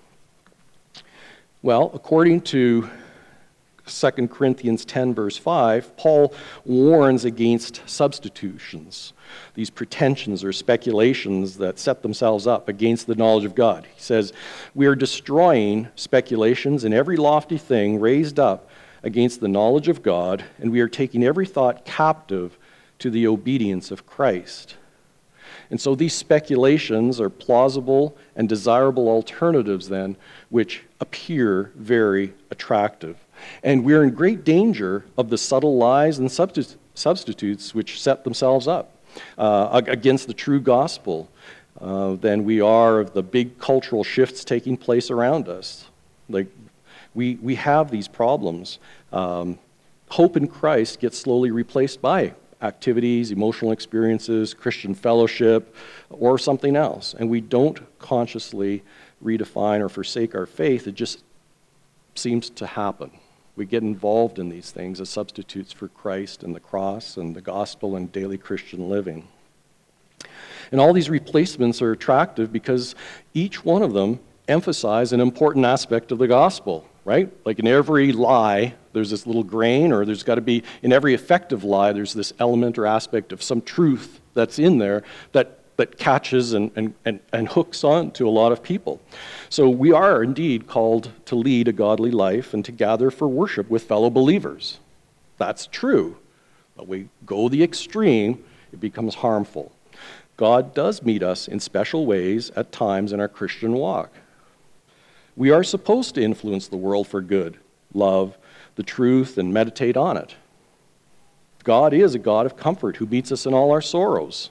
Well, according to 2 Corinthians 10, verse 5, Paul warns against substitutions, these pretensions or speculations that set themselves up against the knowledge of God. He says, we are destroying speculations and every lofty thing raised up against the knowledge of God, and we are taking every thought captive to the obedience of Christ. And so these speculations are plausible and desirable alternatives then, which appear very attractive. And we're in great danger of the subtle lies and substitutes which set themselves up. against the true gospel than we are of the big cultural shifts taking place around us. Like, we have these problems. Hope in Christ gets slowly replaced by activities, emotional experiences, Christian fellowship, or something else. And we don't consciously redefine or forsake our faith. It just seems to happen. We get involved in these things as substitutes for Christ and the cross and the gospel and daily Christian living. And all these replacements are attractive because each one of them emphasize an important aspect of the gospel, right? Like in every lie, there's this little grain, or there's got to be, in every effective lie, there's this element or aspect of some truth that's in there that catches and hooks on to a lot of people. So we are indeed called to lead a godly life and to gather for worship with fellow believers. That's true. But we go the extreme, it becomes harmful. God does meet us in special ways at times in our Christian walk. We are supposed to influence the world for good, love the truth, and meditate on it. God is a God of comfort who meets us in all our sorrows.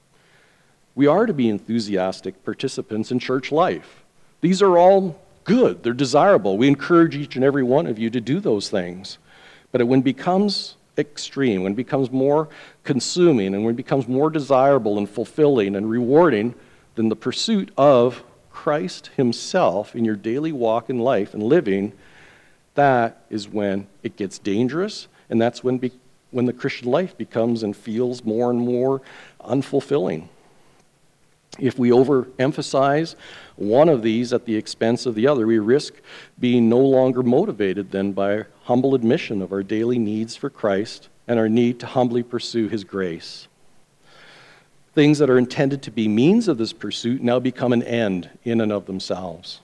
We are to be enthusiastic participants in church life. These are all good. They're desirable. We encourage each and every one of you to do those things. But when it becomes extreme, when it becomes more consuming, and when it becomes more desirable and fulfilling and rewarding than the pursuit of Christ himself in your daily walk in life and living, that is when it gets dangerous, and that's when the Christian life becomes and feels more and more unfulfilling. If we overemphasize one of these at the expense of the other, we risk being no longer motivated then by humble admission of our daily needs for Christ and our need to humbly pursue his grace. Things that are intended to be means of this pursuit now become an end in and of themselves.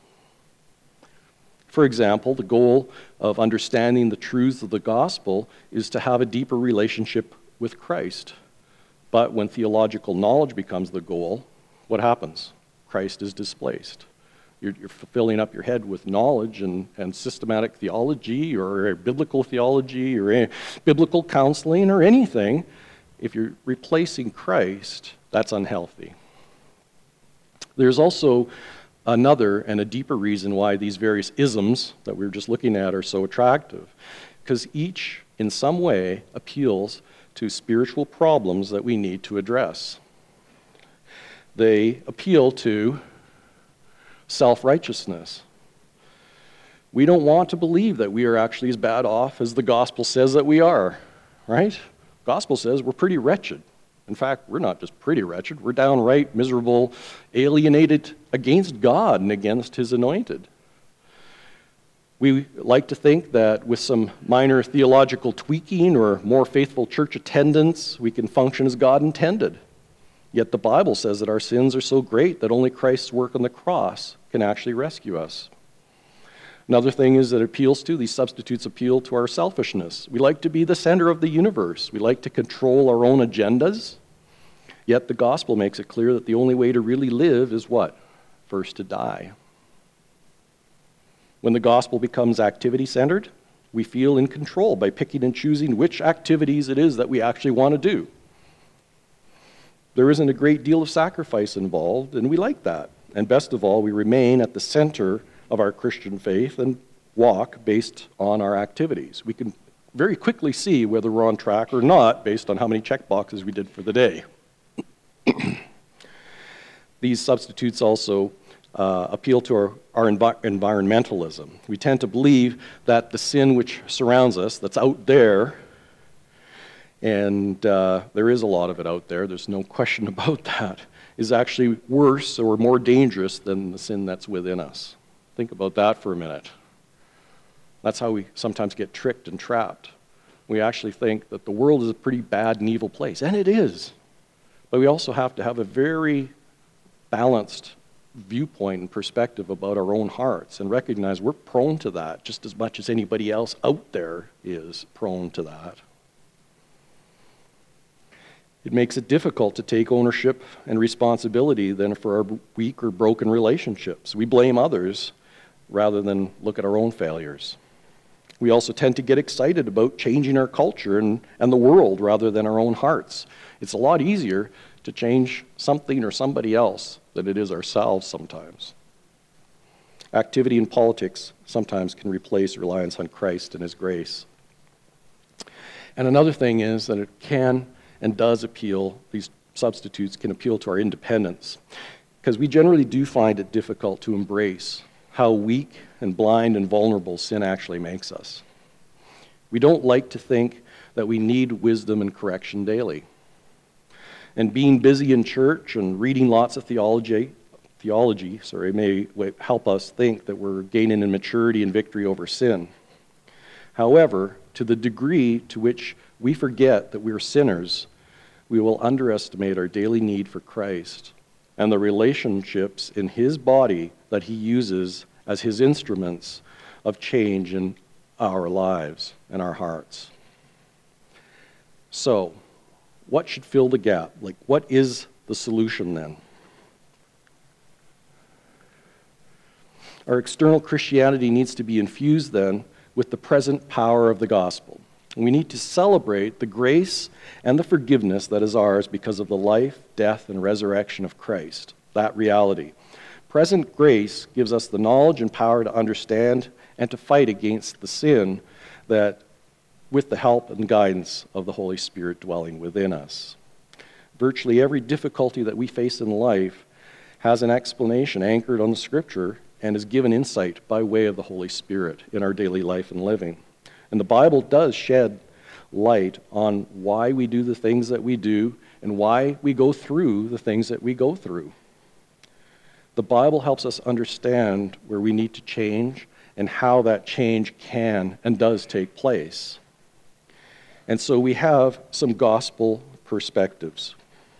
For example, the goal of understanding the truths of the gospel is to have a deeper relationship with Christ. But when theological knowledge becomes the goal, what happens? Christ is displaced. You're filling up your head with knowledge and systematic theology or biblical theology or biblical counseling or anything. If you're replacing Christ, that's unhealthy. There's also another and a deeper reason why these various isms that we were just looking at are so attractive, because each, in some way, appeals to spiritual problems that we need to address. They appeal to self-righteousness. We don't want to believe that we are actually as bad off as the gospel says that we are, right? The gospel says we're pretty wretched. In fact, we're not just pretty wretched, we're downright miserable, alienated against God and against his anointed. We like to think that with some minor theological tweaking or more faithful church attendance, we can function as God intended. Yet the Bible says that our sins are so great that only Christ's work on the cross can actually rescue us. Another thing is that it appeals to, these substitutes appeal to our selfishness. We like to be the center of the universe. We like to control our own agendas. Yet the gospel makes it clear that the only way to really live is what? First to die. When the gospel becomes activity-centered, we feel in control by picking and choosing which activities it is that we actually want to do. There isn't a great deal of sacrifice involved, and we like that. And best of all, we remain at the center of our Christian faith and walk based on our activities. We can very quickly see whether we're on track or not based on how many check boxes we did for the day. These substitutes also appeal to our environmentalism. We tend to believe that the sin which surrounds us, that's out there, and there is a lot of it out there, there's no question about that, is actually worse or more dangerous than the sin that's within us. Think about that for a minute. That's how we sometimes get tricked and trapped. We actually think that the world is a pretty bad and evil place, and it is. But we also have to have a very balanced viewpoint and perspective about our own hearts and recognize we're prone to that just as much as anybody else out there is prone to that. It makes it difficult to take ownership and responsibility then for our weak or broken relationships. We blame others rather than look at our own failures. We also tend to get excited about changing our culture and the world rather than our own hearts. It's a lot easier to change something or somebody else than it is ourselves sometimes. Activity in politics sometimes can replace reliance on Christ and His grace. And another thing is that it can and does appeal, these substitutes can appeal to our independence, because we generally do find it difficult to embrace how weak and blind and vulnerable sin actually makes us. We don't like to think that we need wisdom and correction daily. And being busy in church and reading lots of theology may help us think that we're gaining in maturity and victory over sin. However, to the degree to which we forget that we're sinners, we will underestimate our daily need for Christ and the relationships in His body that He uses as His instruments of change in our lives and our hearts. So, what should fill the gap? Like, what is the solution then? Our external Christianity needs to be infused then with the present power of the gospel. We need to celebrate the grace and the forgiveness that is ours because of the life, death, and resurrection of Christ, that reality. Present grace gives us the knowledge and power to understand and to fight against the sin that, with the help and guidance of the Holy Spirit dwelling within us. Virtually every difficulty that we face in life has an explanation anchored on the Scripture and is given insight by way of the Holy Spirit in our daily life and living. And the Bible does shed light on why we do the things that we do and why we go through the things that we go through. The Bible helps us understand where we need to change and how that change can and does take place. And so we have some gospel perspectives.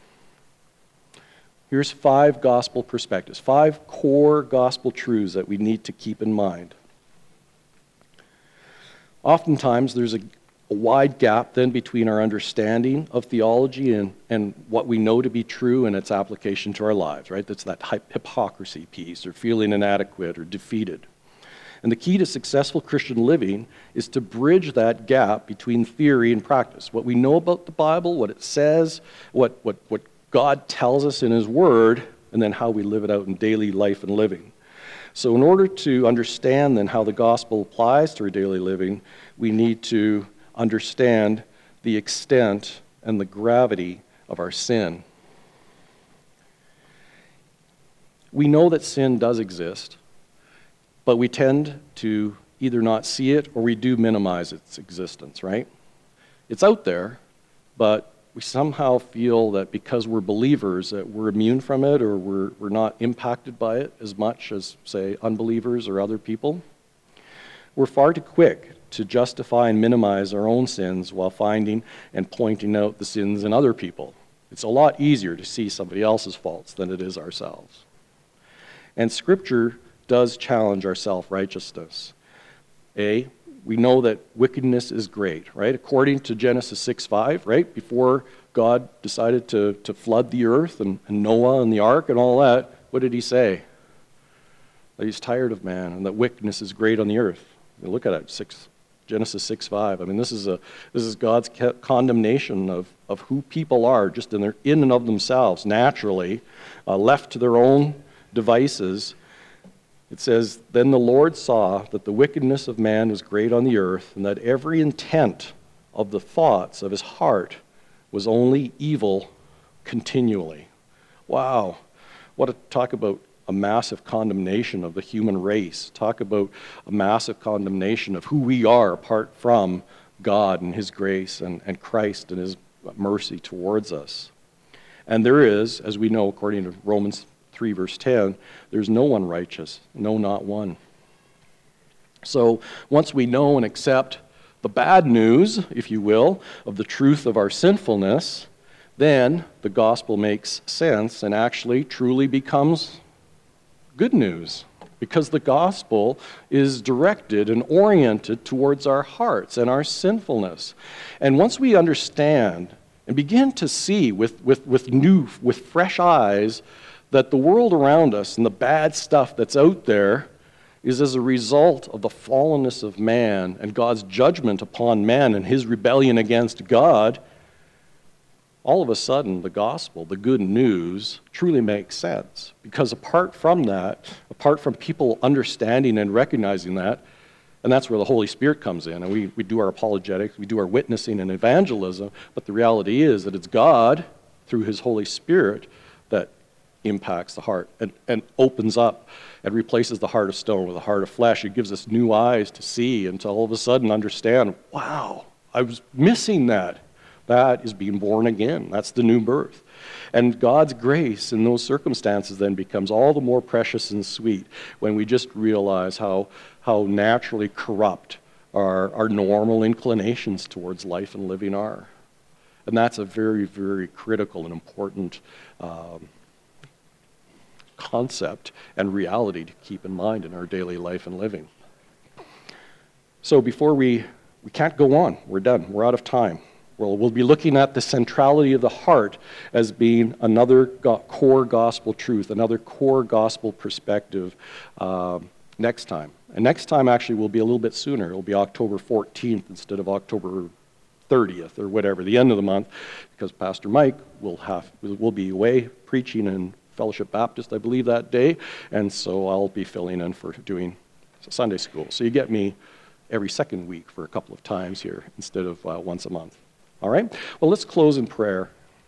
Here's 5 gospel perspectives, 5 core gospel truths that we need to keep in mind. Oftentimes, there's a wide gap then between our understanding of theology and what we know to be true and its application to our lives, right? That's that hypocrisy piece, or feeling inadequate or defeated. And the key to successful Christian living is to bridge that gap between theory and practice. What we know about the Bible, what it says, what God tells us in His Word, and then how we live it out in daily life and living. So in order to understand then how the gospel applies to our daily living, we need to understand the extent and the gravity of our sin. We know that sin does exist, but we tend to either not see it or we do minimize its existence, right? It's out there, but we somehow feel that because we're believers that we're immune from it, or we're not impacted by it as much as, say, unbelievers or other people. We're far too quick to justify and minimize our own sins while finding and pointing out the sins in other people. It's a lot easier to see somebody else's faults than it is ourselves. And Scripture does challenge our self-righteousness. We know that wickedness is great, right? According to Genesis 6:5, right? Before God decided to flood the earth and Noah and the ark and all that, what did He say? That He's tired of man and that wickedness is great on the earth. You look at it, Genesis 6:5. I mean, this is God's condemnation of who people are, just in and of themselves, naturally, left to their own devices. It says, "Then the Lord saw that the wickedness of man was great on the earth, and that every intent of the thoughts of his heart was only evil continually." Wow. Talk about a massive condemnation of the human race. Talk about a massive condemnation of who we are apart from God and His grace and Christ and His mercy towards us. And there is, as we know according to Romans 3 verse 10, there's no one righteous, no, not one. So once we know and accept the bad news, if you will, of the truth of our sinfulness, then the gospel makes sense and actually truly becomes good news, because the gospel is directed and oriented towards our hearts and our sinfulness. And once we understand and begin to see with fresh eyes that the world around us and the bad stuff that's out there is as a result of the fallenness of man and God's judgment upon man and his rebellion against God, all of a sudden the gospel, the good news, truly makes sense. Because apart from that, apart from people understanding and recognizing that, and that's where the Holy Spirit comes in, and we do our apologetics, we do our witnessing and evangelism, but the reality is that it's God, through his Holy Spirit, that impacts the heart and opens up and replaces the heart of stone with a heart of flesh. It gives us new eyes to see and to all of a sudden understand, wow, I was missing that. That is being born again. That's the new birth. And God's grace in those circumstances then becomes all the more precious and sweet when we just realize how naturally corrupt our normal inclinations towards life and living are. And that's a very, very critical and important concept and reality to keep in mind in our daily life and living. So before we can't go on. We're done. We're out of time. We'll be looking at the centrality of the heart as being another core gospel truth, another core gospel perspective next time. And next time actually will be a little bit sooner. It'll be October 14th instead of October 30th or whatever, the end of the month, because Pastor Mike will be away preaching in Fellowship Baptist, I believe, that day, and so I'll be filling in for doing Sunday school. So you get me every second week for a couple of times here instead of once a month. All right? Well, let's close in prayer.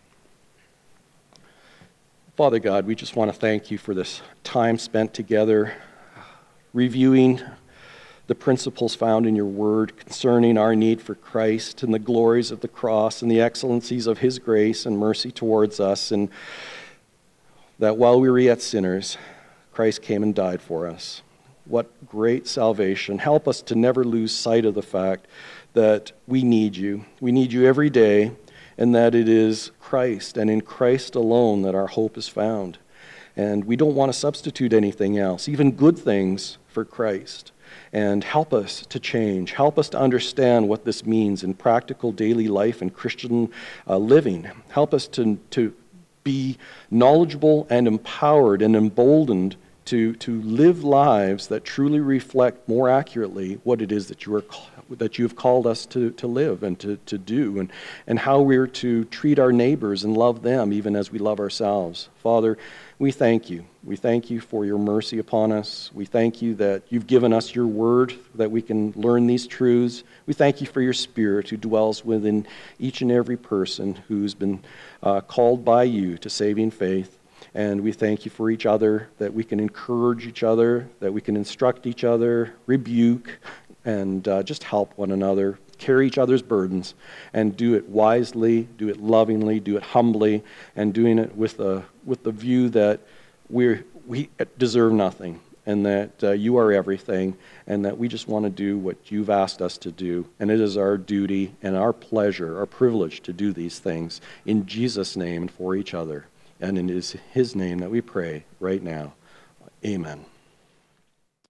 Father God, we just want to thank you for this time spent together reviewing the principles found in your word concerning our need for Christ and the glories of the cross and the excellencies of his grace and mercy towards us, and that while we were yet sinners, Christ came and died for us. What great salvation. Help us to never lose sight of the fact that we need you. We need you every day, and that it is Christ and in Christ alone that our hope is found. And we don't want to substitute anything else, even good things, for Christ. And help us to change. Help us to understand what this means in practical daily life and Christian living. Help us to be knowledgeable and empowered and emboldened to live lives that truly reflect more accurately what it is that you have called us to live and to do, and how we're to treat our neighbors and love them even as we love ourselves. Father, we thank you. We thank you for your mercy upon us. We thank you that you've given us your word that we can learn these truths. We thank you for your Spirit who dwells within each and every person who's been called by you to saving faith. And we thank you for each other, that we can encourage each other, that we can instruct each other, rebuke, and just help one another, carry each other's burdens, and do it wisely, do it lovingly, do it humbly, and doing it with the view that we deserve nothing, and that you are everything, and that we just want to do what you've asked us to do. And it is our duty and our pleasure, our privilege to do these things in Jesus' name and for each other. And it is his name that we pray right now. Amen.